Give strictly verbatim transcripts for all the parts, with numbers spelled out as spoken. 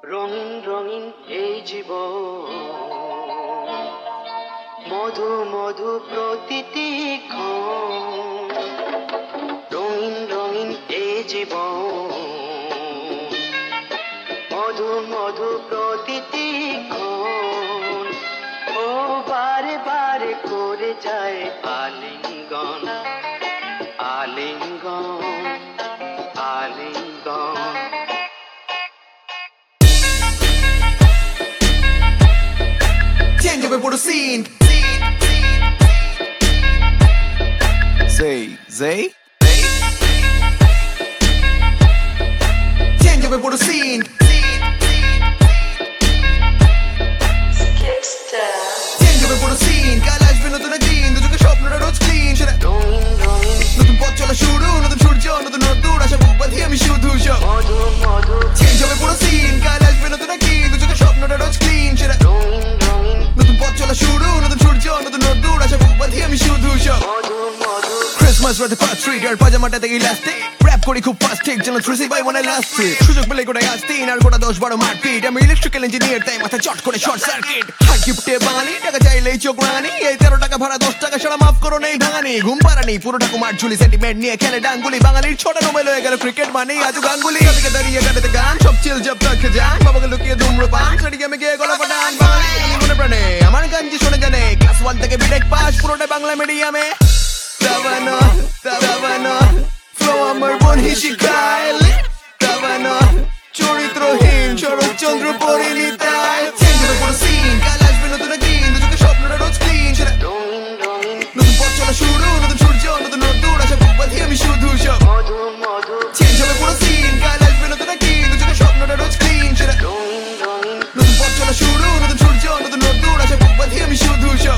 রঙিন রঙিন এই জীবন, মধু মধু প্রতিটি ক্ষণ। রঙিন রঙিন এই জীবন, মধু মধু প্রতিটি ক্ষণ। ও বারে বারে করে যায় আলিঙ্গন, আলিঙ্গন, আলিঙ্গন। Change up por scene. Say, say. Change up por scene. Change up por scene. কাল আসবে নতুন দিন, দুজকে স্বপ্নটা রোজ ক্লিন। সেটা রঙিন রঙিন নতুন পথ চলা শুরু, নতুন সূর্য, নতুন রোদ্দুর, আশা বুক বাঁধি আমি শুধু সব। মধু মধু Change up por scene. কাল আসবে নতুন দিন, দুজকে স্বপ্নটা রোজ ক্লিন। সেটা রঙিন রঙিন নতুন পথ চলা শুরু, নতুন সূর্য, নতুন রোদ্দুর, আশা বুক বাঁধি আমি শুধু সব। মধু মধু ক্রিসমাস রাতে ফার্স্ট ট্রিট আর পাজামাটাতে ইলাস্টিক র‍্যাপ করি খুব ফাস্ট ঠিক যেন three C by one elastic সুযোগ পেলে গোটায় আজ তিন আর গোটা দশ বারো মারপিট আমি ইলেকট্রিক্যাল ইঞ্জিনিয়ার তাই মাথা চট করে শর্ট সার্কিট হাই গিফটে বাঙালি টাকা চাইলেই চোখ রাঙানি এই তেরো টাকা ভাড়া দশ টাকা সারা মাফ করো নেই ভাঙানি ঘুম পাড়ানি পুরো ঠাকুমার ঝুলি সেন্টিমেন্ট নিয়ে খেলে ডাঙ্গুলি বাঙালির ছোট নোবেল হয়ে গেল ক্রিকেট মানে আজু গাঙ্গুলি থেকে দাঁড়িয়ে গাড়িতে গান সব চিল জব রাখে যান বাবাকে লুকিয়ে ধূম্রপান সেদিকে আমি গিয়ে গলা পাঠান বাঙালি আমি মনে প্রাণে আমার গান যে শুনে জানে ক্লাস ওয়ান থেকে বিটেক পাস পুরোটা বাংলা মিডিয়ামে Tavana, Tavana, flow আমার বোন হিসিকায় Tavana, চরিত্রহীন শরৎচন্দ্র পরিণীতায় চেঞ্জ হবে পুরো সিন কাল আসবে নতুন দিন দুজকে স্বপ্নটা রোজ ক্লিন সেটা রঙিন রঙিন নতুন পথ চলা শুরু নতুন সূর্য নতুন রোদ্দুর আশা বুক বাঁধি আমি শুধু সব মধু মধু চেঞ্জ হবে পুরো সিন কাল আসবে নতুন দিন দুজকে স্বপ্নটা রোজ ক্লিন সেটা রঙিন রঙিন নতুন পথ চলা শুরু নতুন সূর্য নতুন রোদ্দুর আশা বুক বাঁধি আমি শুধু সব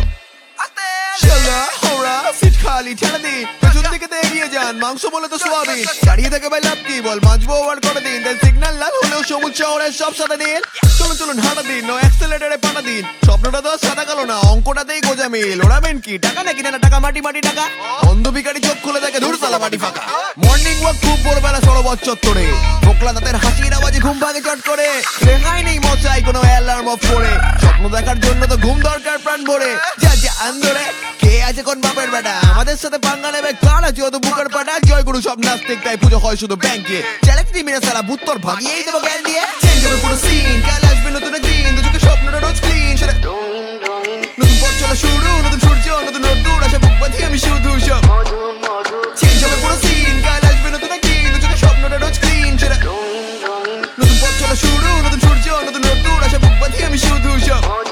শালা হোরা সিট খালি ছেড়ে দিন পেছন দিকে তো এগিয়ে যান মাংস বলে তো সোয়াবিন দাঁড়িয়ে থেকে ভাই লাভ কি বল মাঝবো ওভার করে দিন দেন সিগন্যাল লাল হলেও সবুজ শহরের সব সাদা দিন চলুন চলুন হাঁটা দিন নো অ্যাক্সেলারেটরে পাঠা দিন স্বপ্নটা তো সাদা কালো না অঙ্কটাতেই গোজা মিল ওড়াবেন কি টাকা নাকি না টাকা মাটি মাটি টাকা অন্ধ ভিখারি চোখ খুলে দেখে ধুর সালা মাটি ফাঁকা মর্নিং ওয়াক খুব ভোরবেলা সরোবর চত্বরে ফোকলা দাঁতের হাসির আওয়াজে ঘুম ভাগে চট করে রেহাই নেই মশাই কোনো অ্যালার্ম অফ করে স্বপ্ন দেখার জন্য তো ঘুম দরকার প্রাণ ভরে যা যা আন্দোরে কে আছে কোন বাপের বেটা আমাদের সাথে পাঙ্গা নেবে কার আছে অত বুকের পাটা জয় গুরু সব নাস্তিক তাই পুজো হয় শুধু ব্যাংকে চ্যালেঞ্জ দিয়ে মেরে সারা বুত্তর ভাগিয়েই দেবো জ্ঞান দিয়ে চেঞ্জ হবে পুরো সিন কাল আসবে নতুন দিন দুজকে স্বপ্নটা রোজ ক্লিন সেটা রঙিন রঙিন নতুন পথ চলা শুরু নতুন সূর্য নতুন রোদ্দুর আশা বুক বাঁধি আমি শুধু সব মধু মধু চেঞ্জ হবে পুরো সিন কাল আসবে নতুন দিন দুজকে স্বপ্নটা রোজ ক্লিন সেটা রঙিন রঙিন নতুন পথ চলা শুরু নতুন সূর্য নতুন রোদ্দুর আশা বুক বাঁধি আমি শুধু সব